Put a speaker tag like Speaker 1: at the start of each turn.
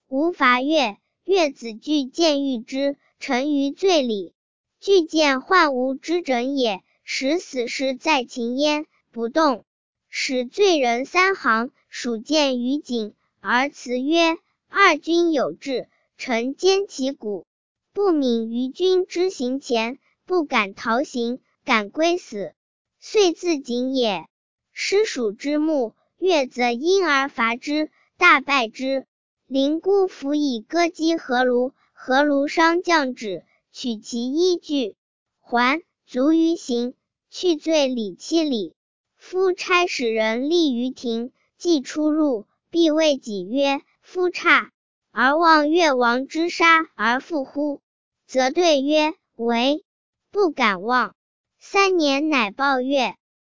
Speaker 1: 吾伐越，越子惧见欲之，沉于罪里。惧见患无之整也，使死士在秦焉，不动。使罪人3行，属见于井，而辞曰：二君有志，臣坚其骨，不敏于君之行前，不敢逃行，敢归死，遂自井也。师属之木，越则因而伐之，大败之。灵姑弗以歌击何卢，何卢伤将止，取其衣具，还，卒于刑，去罪里7里。夫差使人立于庭，既出入，必谓己曰：夫差，而望越王之杀而复乎？则对曰：为。不敢忘。3年乃报越。